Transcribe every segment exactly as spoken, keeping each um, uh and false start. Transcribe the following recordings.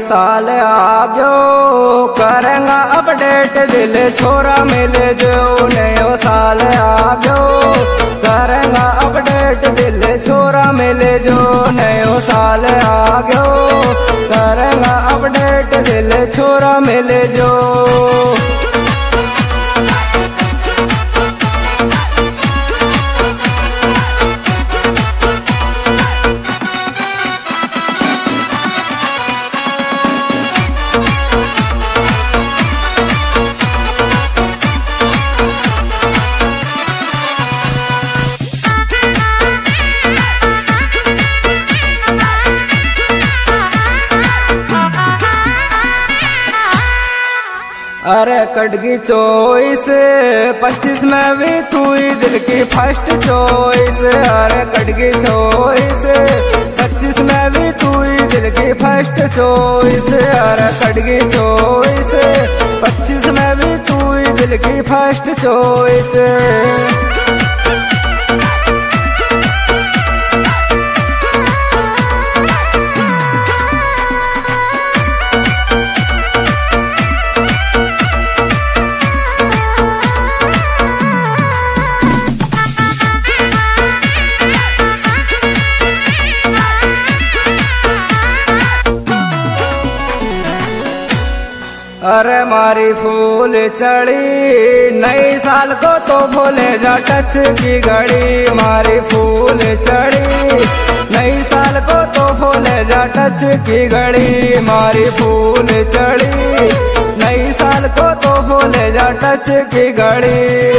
साल आ गयो करेंगा अपडेट दिल छोरा मिले जो नयो साल आ गयो करेंगा अपडेट दिल छोरा मिले जो नयो साल आ गयो करेंगा अपडेट दिल छोरा मिले जो। अरे कटगी चॉइस पच्चीस में भी तू ही दिल की फर्स्ट चॉइस। अरे कटगी चॉइस पच्चीस में भी तू ही दिल की फर्स्ट चॉइस। अरे कटगी चॉइस पच्चीस में भी तू ही दिल की फर्स्ट चॉइस। अरे मारी फूल चढ़ी नई साल को तो भूले जा टच की घड़ी। मारी फूल चढ़ी नई साल को तो भूले जा टच की घड़ी। मारी फूल चढ़ी नई साल को तो भूले जा टच की घड़ी।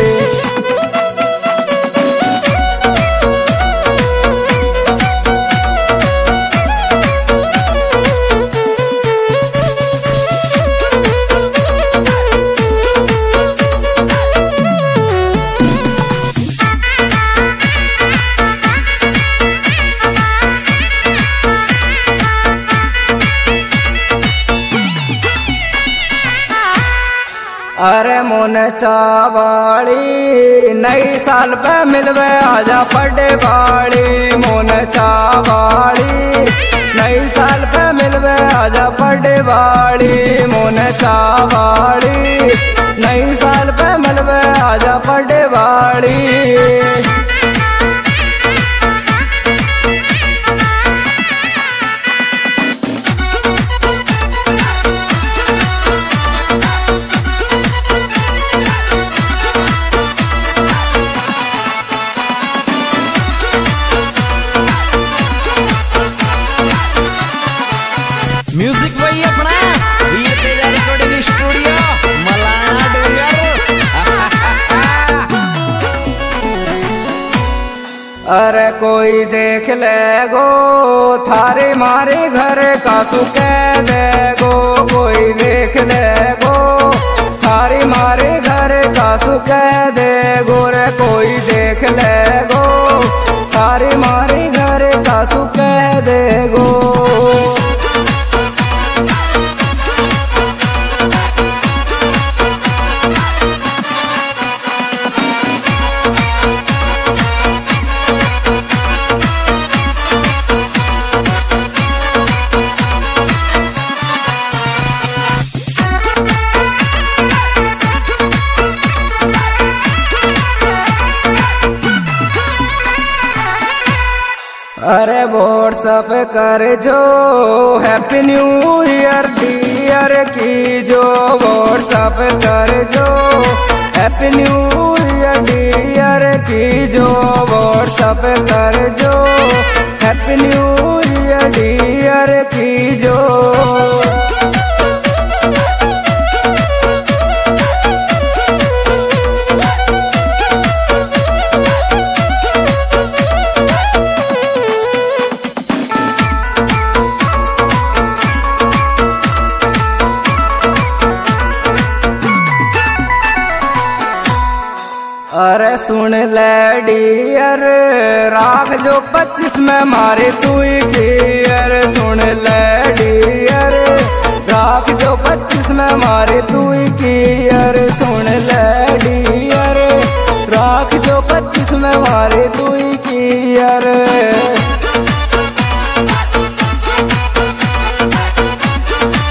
अरे मोन चावाड़ी नई साल पे मिलवे आजा पड़े बाड़ी। मोन चावाड़ी नई साल पे मिलवे आजा पड़े बाड़ी। मोन चावाड़ी नई साल पे मिलवे आजा पड़े बाड़ी। म्यूजिक वही अपना वीर तेजा रिकॉर्डिंग स्टूडियो मलाना डोंगर। अरे कोई देख ले गो थारे मारे घर का सुके दे गो। कोई देख ले गो थारे मारे घर का सुके दे गो। रे कोई देख ले गो थारे मारे घर का सुके दे गो। अरे व्हाट्सअप कर जो हैप्पी न्यू ईयर डियर की जो। व्हाट्सअप कर जो हैप्पी न्यू ईयर डियर की जो। व्हाट्सअप कर जो हैप्पी न्यू ईयर डियर की जो। अरे सुन ले डियर राख जो पच्चीस में मारे तू ही खीर। सुन ले डियर राख जो पच्चीस में मारे तू ही खीर। सुन ले डियर राख जो पच्चीस में मारे तू ही खीर।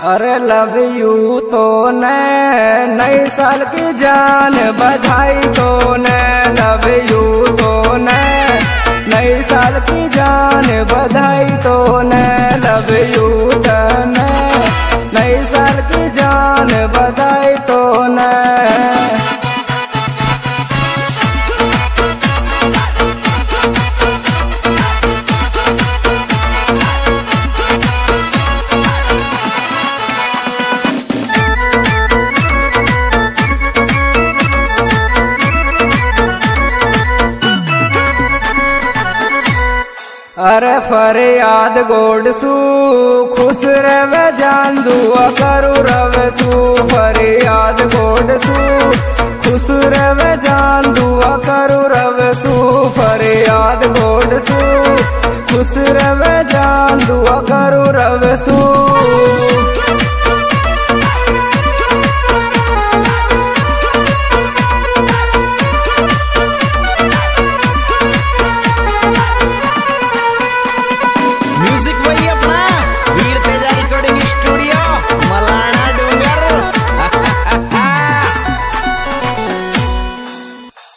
अरे लव यू तो ने नई साल की जान बधाई तो ने लव यू तो ने नई साल की जान बधाई तो ने लव यू तो ने नई साल की जान बधाई तो ने अरे फरियाद गोड सू खुश रवे जान दुआ करू रवे सू